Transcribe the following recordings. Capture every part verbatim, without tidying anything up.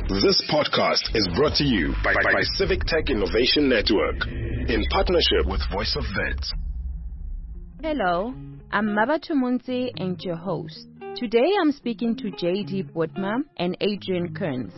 This podcast is brought to you by, by, by Civic Tech Innovation Network in partnership with Voice of Vets. Hello, I'm Mabatho Munzi and your host. Today I'm speaking to J D Bootma and Adrian Kearns.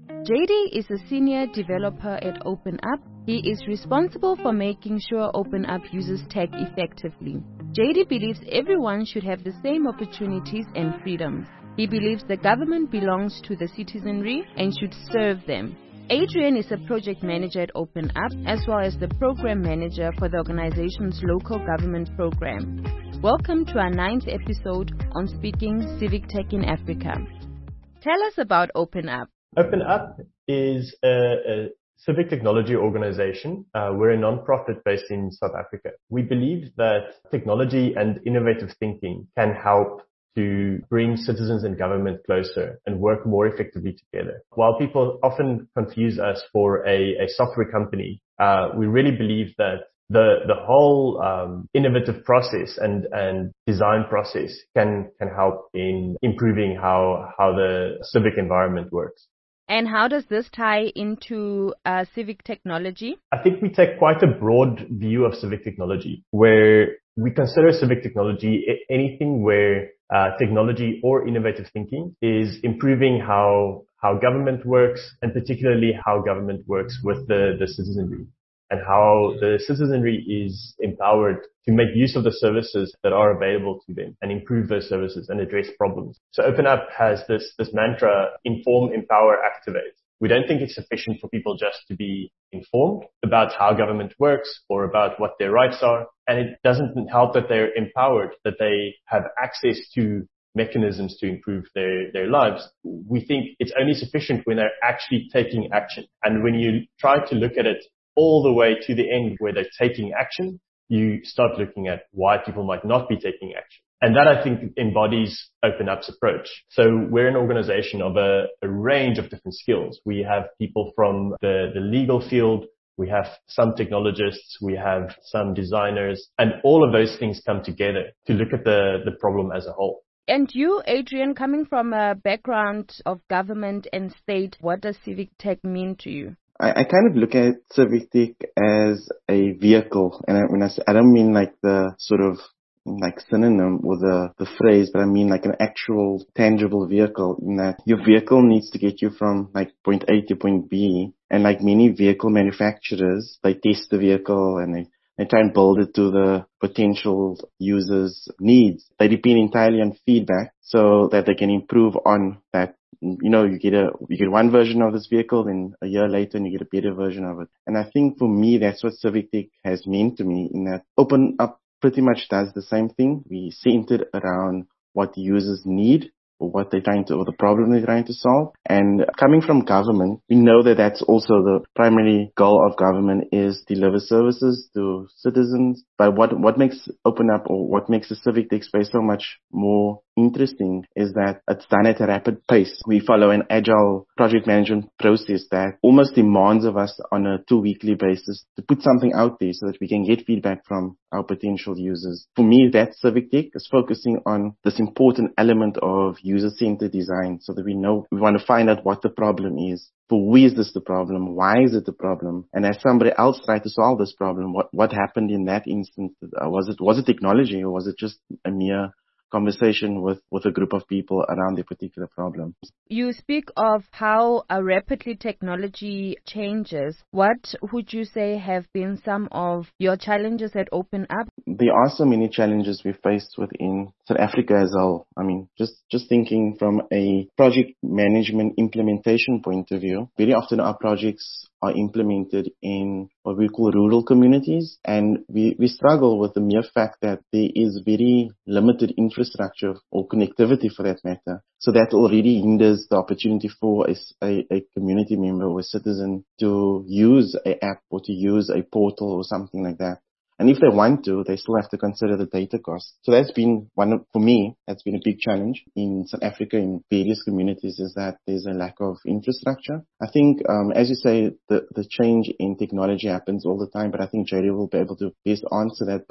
J D is a senior developer at OpenUp. He is responsible for making sure OpenUp uses tech effectively. J D believes everyone should have the same opportunities and freedoms. He believes the government belongs to the citizenry and should serve them. Adrian is a project manager at OpenUp as well as the program manager for the organization's local government program. Welcome to our ninth episode on Speaking Civic Tech in Africa. Tell us about OpenUp. OpenUp is a, a civic technology organization. Uh, we're a non-profit based in South Africa. We believe that technology and innovative thinking can help to bring citizens and government closer and work more effectively together. While people often confuse us for a, a software company, uh, we really believe that the the whole um, innovative process and and design process can can help in improving how how the civic environment works. And how does this tie into uh, civic technology? I think we take quite a broad view of civic technology, where we consider civic technology anything where uh, technology or innovative thinking is improving how how government works, and particularly how government works with the, the citizenry, and how the citizenry is empowered to make use of the services that are available to them and improve those services and address problems. So OpenUp has this, this mantra, inform, empower, activate. We don't think it's sufficient for people just to be informed about how government works or about what their rights are. And it doesn't help that they're empowered, that they have access to mechanisms to improve their, their lives. We think it's only sufficient when they're actually taking action. And when you try to look at it all the way to the end where they're taking action, you start looking at why people might not be taking action. And that, I think, embodies OpenUp's approach. So we're an organization of a, a range of different skills. We have people from the, the legal field. We have some technologists. We have some designers. And all of those things come together to look at the, the problem as a whole. And you, Adrian, coming from a background of government and state, what does civic tech mean to you? I, I kind of look at civic tech as a vehicle. And I, when I say, I don't mean like the sort of like synonym with the, the phrase, but I mean like an actual tangible vehicle, in that your vehicle needs to get you from like point A to point B. And like many vehicle manufacturers, they test the vehicle and they, they try and build it to the potential users' needs. They depend entirely on feedback so that they can improve on that. You know, you get a, you get one version of this vehicle, then a year later and you get a better version of it. And I think for me, that's what civic tech has meant to me, in that OpenUp pretty much does the same thing. We centered around what the users need, or what they're trying to, or the problem they're trying to solve. And coming from government, we know that that's also the primary goal of government, is deliver services to citizens. But what, what makes OpenUp, or what makes the civic tech space so much more interesting, is that it's done at a rapid pace. We follow an agile project management process that almost demands of us on a two-weekly basis to put something out there so that we can get feedback from our potential users. For me, that civic tech is focusing on this important element of user-centered design, so that we know, we want to find out what the problem is. For who is this the problem? Why is it the problem? And as somebody else tried to solve this problem, what, what happened in that instance? Uh, was it, was it technology, or was it just a mere conversation with, with a group of people around a particular problem? You speak of how uh, rapidly technology changes. What would you say have been some of your challenges at OpenUp? There are so many challenges we faced within South Africa as a whole. I mean, just, just thinking from a project management implementation point of view, very often our projects are implemented in what we call rural communities, and we, we struggle with the mere fact that there is very limited infrastructure or connectivity for that matter. So that already hinders the opportunity for a, a, a community member or a citizen to use an app or to use a portal or something like that. And if they want to, they still have to consider the data cost. So that's been one of, for me, that's been a big challenge in South Africa in various communities, is that there's a lack of infrastructure. I think, um, as you say, the, the change in technology happens all the time, but I think J D will be able to best answer that. But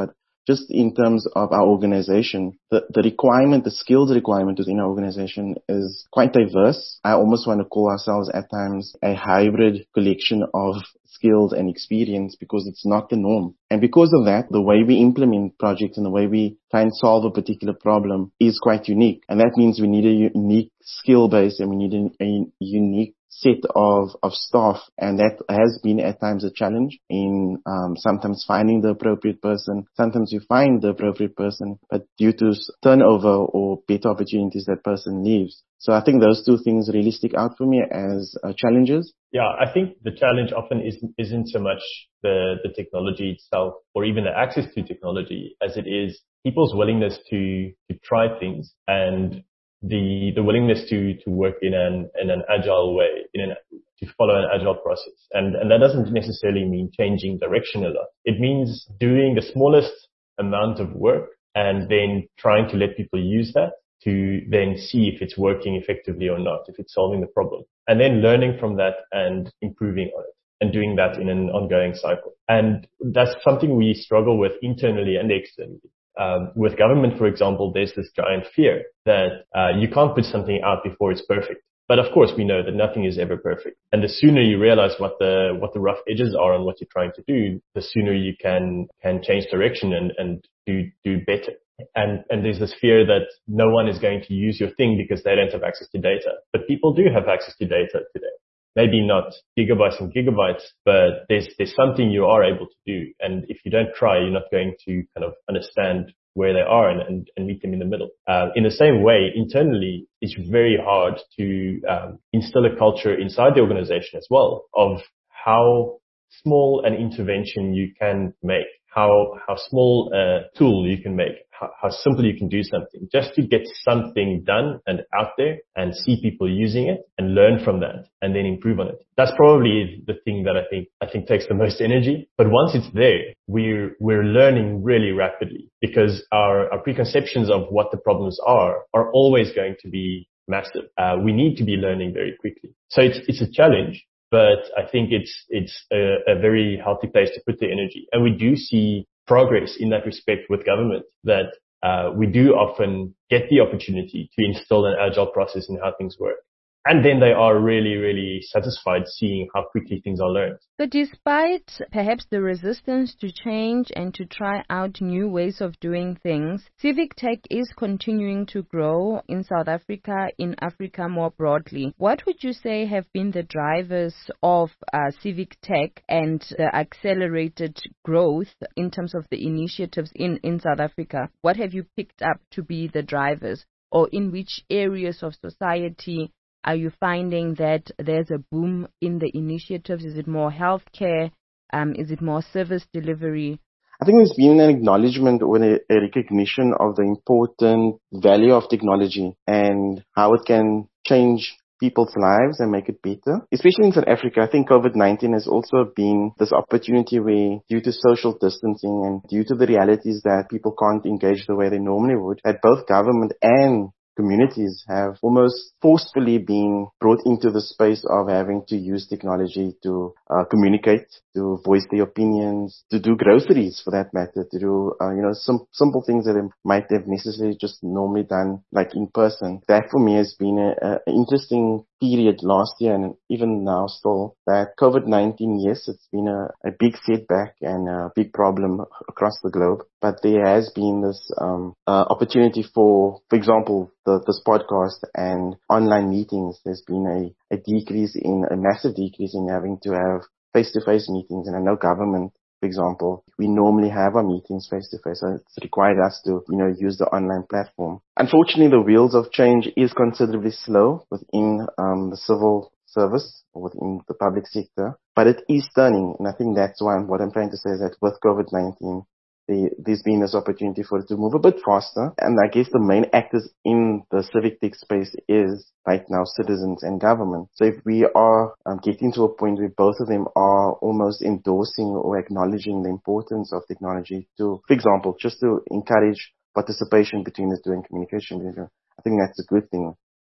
just in terms of our organization, the, the requirement, the skills requirement within our organization is quite diverse. I almost want to call ourselves at times a hybrid collection of skills and experience because it's not the norm. And because of that, the way we implement projects and the way we try and solve a particular problem is quite unique. And that means we need a unique skill base and we need a, a unique set of, of staff, and that has been at times a challenge in um, sometimes finding the appropriate person. Sometimes you find the appropriate person, but due to turnover or better opportunities, that person leaves. So I think those two things really stick out for me as uh, challenges. Yeah, I think the challenge often isn't, isn't so much the, the technology itself or even the access to technology as it is people's willingness to, to try things and the, the willingness to, to work in an, in an agile way, in an, to follow an agile process. And, and that doesn't necessarily mean changing direction a lot. It means doing the smallest amount of work and then trying to let people use that to then see if it's working effectively or not, if it's solving the problem, and then learning from that and improving on it and doing that in an ongoing cycle. And that's something we struggle with internally and externally. Um, with government, for example, there's this giant fear that uh, you can't put something out before it's perfect. But of course, we know that nothing is ever perfect. And the sooner you realize what the what the rough edges are on what you're trying to do, the sooner you can can change direction and, and do do better. And and there's this fear that no one is going to use your thing because they don't have access to data. But people do have access to data today. Maybe not gigabytes and gigabytes, but there's there's something you are able to do. And if you don't try, you're not going to kind of understand where they are and, and, and meet them in the middle. Uh, in the same way, internally, it's very hard to um, instill a culture inside the organization as well of how small an intervention you can make, how how small a tool you can make, how, how simple you can do something, just to get something done and out there and see people using it and learn from that and then improve on it. That's probably the thing that I think I think takes the most energy. But once it's there, we're we're learning really rapidly because our, our preconceptions of what the problems are are always going to be massive. Uh, we need to be learning very quickly. So it's it's a challenge. But I think it's it's a, a very healthy place to put the energy. And we do see progress in that respect with government, that uh, we do often get the opportunity to instill an agile process in how things work. And then they are really, really satisfied seeing how quickly things are learned. But despite perhaps the resistance to change and to try out new ways of doing things, civic tech is continuing to grow in South Africa, in Africa more broadly. What would you say have been the drivers of uh, civic tech and the accelerated growth in terms of the initiatives in, in South Africa? What have you picked up to be the drivers, or in which areas of society are you finding that there's a boom in the initiatives? Is it more healthcare? Um, is it more service delivery? I think there's been an acknowledgement or a, a recognition of the important value of technology and how it can change people's lives and make it better. Especially in South Africa, I think COVID nineteen has also been this opportunity where, due to social distancing and due to the realities that people can't engage the way they normally would, that both government and communities have almost forcefully been brought into the space of having to use technology to uh, communicate, to voice their opinions, to do groceries for that matter, to do, uh, you know, some simple things that they might have necessarily just normally done like in person. That for me has been an interesting period last year and even now still, that COVID nineteen, yes, it's been a, a big setback and a big problem across the globe, but there has been this um, uh, opportunity for, for example, the, this podcast and online meetings. There's been a, a decrease in, a massive decrease in having to have face-to-face meetings. And I know government, for example, we normally have our meetings face-to-face, so it's required us to, you know, use the online platform. Unfortunately, the wheels of change is considerably slow within um, the civil service or within the public sector, but it is turning. And I think that's why I'm, what I'm trying to say is that with COVID nineteen, the, there's been this opportunity for it to move a bit faster. And I guess the main actors in the civic tech space is right now citizens and government. So if we are um, getting to a point where both of them are almost endorsing or acknowledging the importance of technology to, for example, just to encourage participation between the two and communication between the two, I think that's a good thing.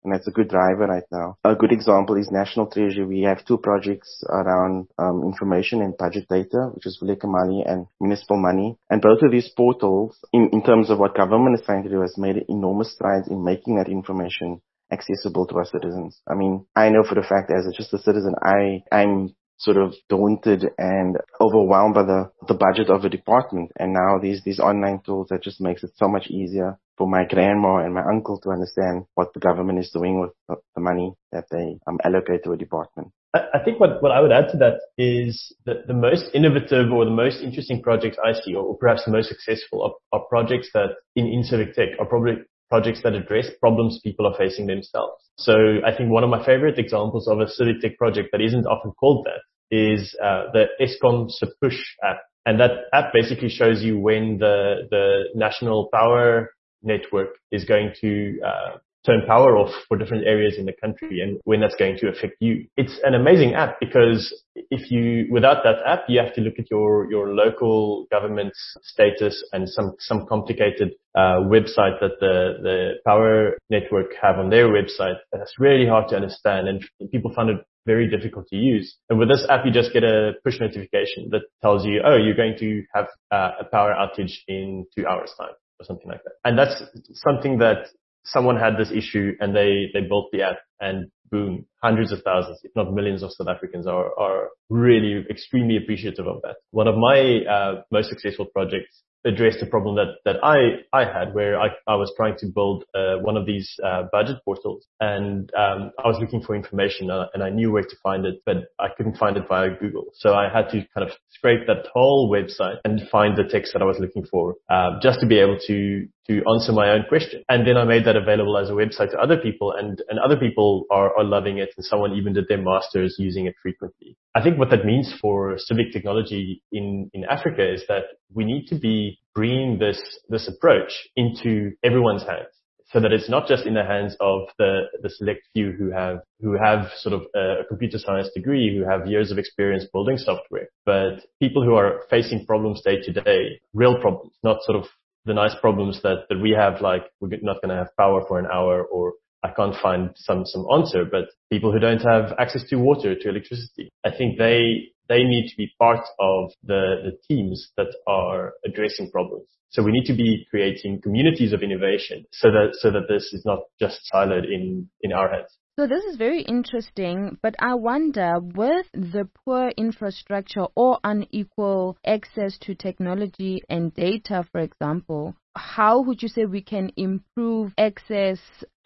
And that's a good driver right now. A good example is National Treasury. We have two projects around um, information and budget data, which is Vulekamali and Municipal Money. And both of these portals, in, in terms of what government is trying to do, has made enormous strides in making that information accessible to our citizens. I mean, I know for the fact as a, just a citizen, I, I'm sort of daunted and overwhelmed by the, the budget of a department. And now these, these online tools that just makes it so much easier for my grandma and my uncle to understand what the government is doing with the, the money that they um, allocate to a department. I think what, what I would add to that is that the most innovative or the most interesting projects I see, or perhaps the most successful, are, are projects that in, in civic tech are probably projects that address problems people are facing themselves. So I think one of my favorite examples of a civic tech project that isn't often called that is uh, the Eskom Sepush app. And that app basically shows you when the, the national power network is going to uh, turn power off for different areas in the country and when that's going to affect you. It's an amazing app because if you, without that app, you have to look at your, your local government's status and some, some complicated uh, website that the, the power network have on their website. That's really hard to understand and people find it very difficult to use. And with this app, you just get a push notification that tells you, oh, you're going to have uh, a power outage in two hours time or something like that. And that's something that someone had this issue and they, they built the app and boom, hundreds of thousands, if not millions of South Africans are, are really extremely appreciative of that. One of my uh, most successful projects addressed a problem that, that I, I had where I, I was trying to build uh, one of these uh, budget portals and um, I was looking for information uh, and I knew where to find it, but I couldn't find it via Google. So I had to kind of scrape that whole website and find the text that I was looking for uh, just to be able to to answer my own question. And then I made that available as a website to other people and, and other people are, are loving it. And someone even did their masters using it frequently. I think what that means for civic technology in, in Africa is that we need to be bringing this, this approach into everyone's hands so that it's not just in the hands of the, the select few who have, who have sort of a computer science degree, who have years of experience building software, but people who are facing problems day to day, real problems, not sort of the nice problems that, that we have, like we're not going to have power for an hour or I can't find some, some answer, but people who don't have access to water, to electricity. I think they, they need to be part of the, the teams that are addressing problems. So we need to be creating communities of innovation so that, so that this is not just siloed in, in our heads. So this is very interesting, but I wonder, with the poor infrastructure or unequal access to technology and data, for example, how would you say we can improve access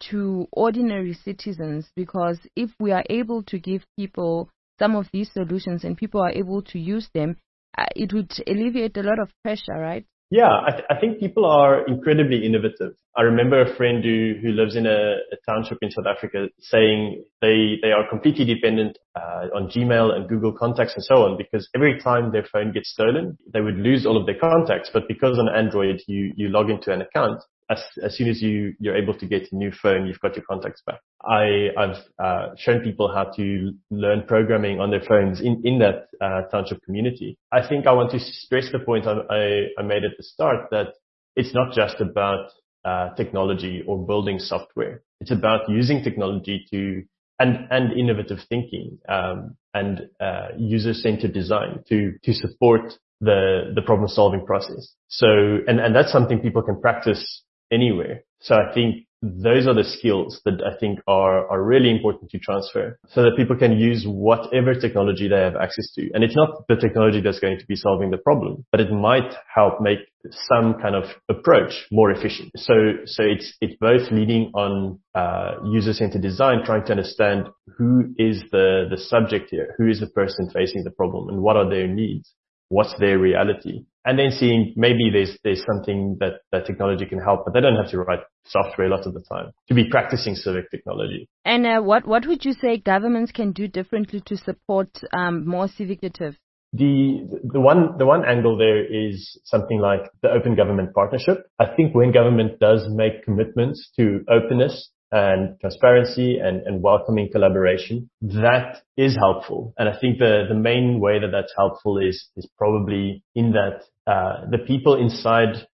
to ordinary citizens? Because if we are able to give people some of these solutions and people are able to use them, uh, it would alleviate a lot of pressure, right? Yeah, I, th- I think people are incredibly innovative. I remember a friend who, who lives in a, a township in South Africa saying they, they are completely dependent uh, on Gmail and Google Contacts and so on because every time their phone gets stolen, they would lose all of their contacts. But because on Android, you, you log into an account, as, as soon as you, you're able to get a new phone, you've got your contacts back. I, I've uh, shown people how to learn programming on their phones in, in that uh, township community. I think I want to stress the point I, I, I made at the start that it's not just about uh, technology or building software. It's about using technology to and, and innovative thinking um, and uh, user-centered design to to support the the problem-solving process. So and, and that's something people can practice anywhere. So I think those are the skills that I think are, are really important to transfer so that people can use whatever technology they have access to. And it's not the technology that's going to be solving the problem, but it might help make some kind of approach more efficient. So, so it's, it's both leading on, uh, user-centered design, trying to understand who is the, the subject here, who is the person facing the problem and what are their needs, what's their reality. And then seeing maybe there's there's something that, that technology can help, but they don't have to write software a lot of the time to be practicing civic technology. And uh, what what would you say governments can do differently to support um, more civic initiatives? The the one the one angle there is something like the Open Government Partnership. I think when government does make commitments to openness and transparency and, and welcoming collaboration, that is helpful. And I think the, the main way that that's helpful is, is probably in that, uh, the people inside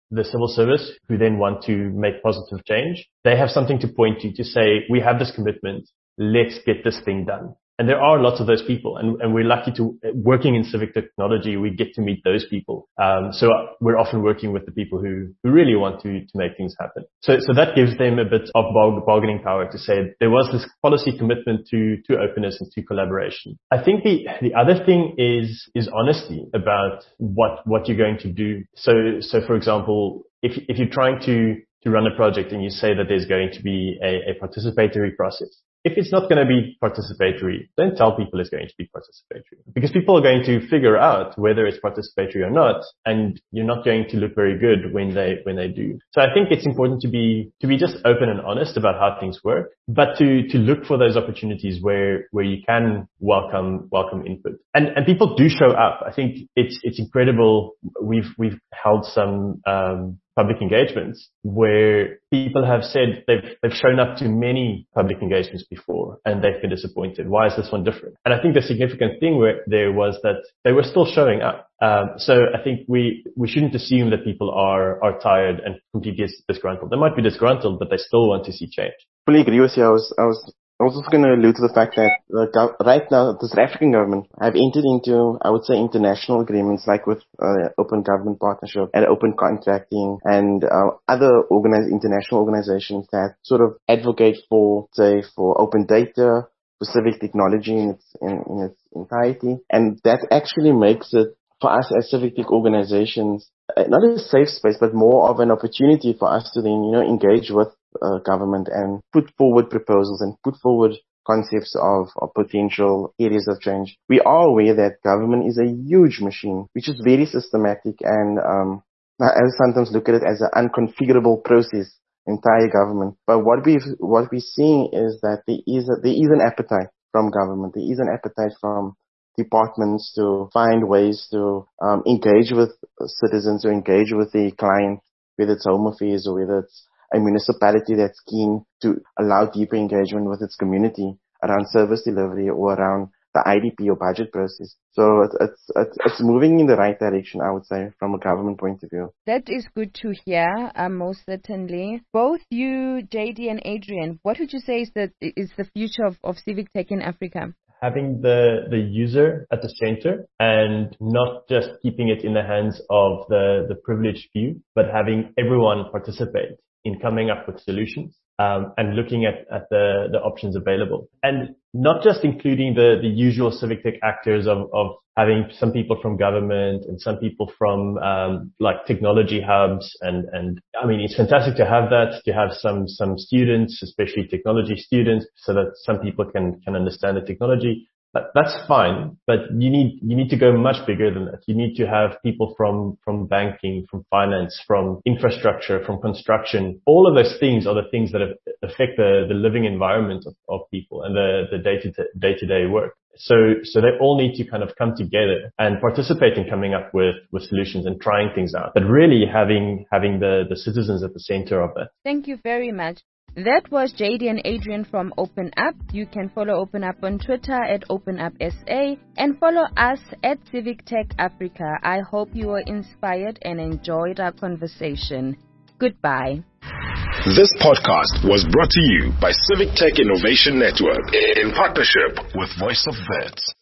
the civil service who then want to make positive change. They have something to point to, to say, we have this commitment. Let's get this thing done. And there are lots of those people, and, and we're lucky to, working in civic technology, we get to meet those people. Um, so we're often working with the people who, who really want to, to make things happen. So, so that gives them a bit of bargaining power to say there was this policy commitment to, to openness and to collaboration. I think the, the other thing is, is honesty about what, what you're going to do. So, so for example, if, if you're trying to, to run a project and you say that there's going to be a, a participatory process, if it's not going to be participatory, don't tell people it's going to be participatory, because people are going to figure out whether it's participatory or not, and you're not going to look very good when they when they do. So I think it's important to be to be just open and honest about how things work, but to to look for those opportunities where where you can welcome welcome input. And and people do show up. I think it's it's incredible. We've we've held some um public engagements where people have said they've they've shown up to many public engagements before and they've been disappointed. Why is this one different? And I think the significant thing where there was that they were still showing up. Um, so I think we we shouldn't assume that people are are tired and completely disgruntled. They might be disgruntled, but they still want to see change. Fully agree with you. I was I was I was also going to allude to the fact that the gov- right now the South African government have entered into, I would say, international agreements like with uh, Open Government Partnership and Open Contracting and uh, other organize- international organizations that sort of advocate for, say, for open data, for civic technology in its in, in its entirety, and that actually makes it for us as civic tech organizations uh, not a safe space, but more of an opportunity for us to then, you know, engage with uh, government and put forward proposals and put forward concepts of, of potential areas of change. We are aware that government is a huge machine, which is very systematic, and um, I sometimes look at it as an unconfigurable process, entire government. But what we've what we're seeing is that there is a, there is an appetite from government. There is an appetite from departments to find ways to um, engage with citizens, to engage with the client, whether it's Home Affairs or whether it's a municipality that's keen to allow deeper engagement with its community around service delivery or around the I D P or budget process. So it's, it's, it's moving in the right direction, I would say, from a government point of view. That is good to hear, uh, most certainly. Both you, J D and Adrian, what would you say is the, is the future of, of civic tech in Africa? Having the, the user at the center and not just keeping it in the hands of the, the privileged few, but having everyone participate in coming up with solutions um, and looking at, at the, the options available. And not just including the, the usual civic tech actors of, of having some people from government and some people from um, like technology hubs. And, and I mean, it's fantastic to have that, to have some, some students, especially technology students, so that some people can, can understand the technology. But that's fine, but you need, you need to go much bigger than that. You need to have people from, from banking, from finance, from infrastructure, from construction. All of those things are the things that affect the, the living environment of, of people and the, the day-to-day, day-to-day work. So, so they all need to kind of come together and participate in coming up with, with solutions and trying things out, but really having, having the, the citizens at the center of that. Thank you very much. That was J D and Adrian from OpenUp. You can follow OpenUp on Twitter at OpenUpSA and follow us at Civic Tech Africa. I hope you were inspired and enjoyed our conversation. Goodbye. This podcast was brought to you by Civic Tech Innovation Network in partnership with Voice of Vets.